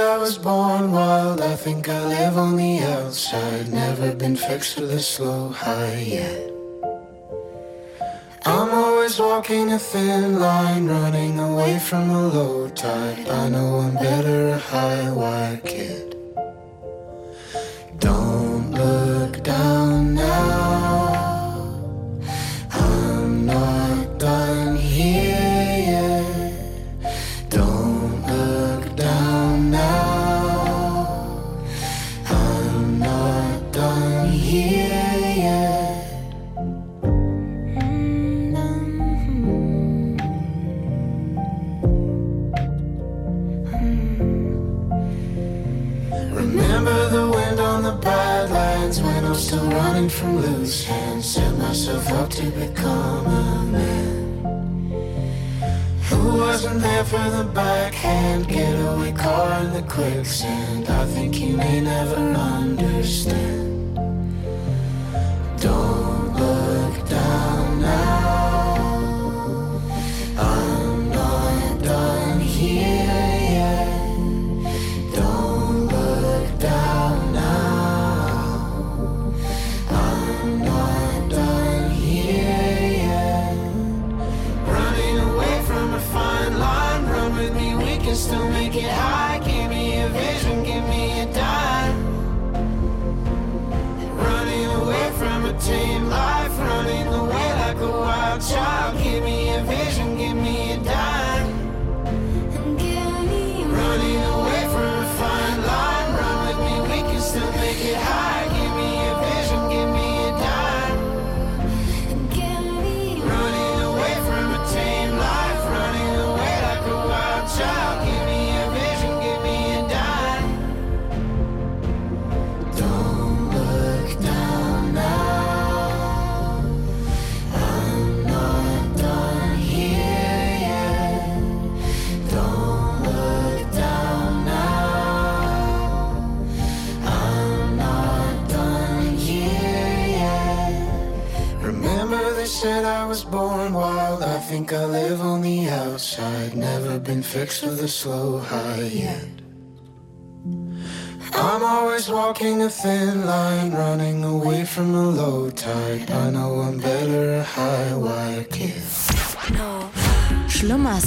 I was born wild, I think I live on the outside. Never been fixed with a slow high yet. I'm always walking a thin line, running away from a low tide. I know I'm better a high wire kid. Don't look down now, I'm not done here yet. Don't look down now, I'm not done here yet. Remember the wind on the badlands when I'm still running from loose hands. Set myself up to become a man who wasn't there for the backhand getaway car in the quicksand. I think you may never understand. Don't look down now, I'm not done here yet. Don't look down now, I'm not done here yet. Running away from a fine line, run with me, we can still make it high. Give me a vision, give me a dime. Running away from a tame life, running away like a wild child. Give me a vision, give me a dime. Running away from a fine line, run with me, we can still make it high. Give me a vision, give me a dime. Running away from a tame life, running away like a wild child. Give me a vision, give me a dime. Don't look down now, I'm not done here yet. Don't look down now, I'm not done here yet. Remember they said I was born wild, I think I live on the outside. Never been fixed with a slow high yet. I'm always walking a thin line, running away from a low tide. I know I'm better a high wire kid. שלמה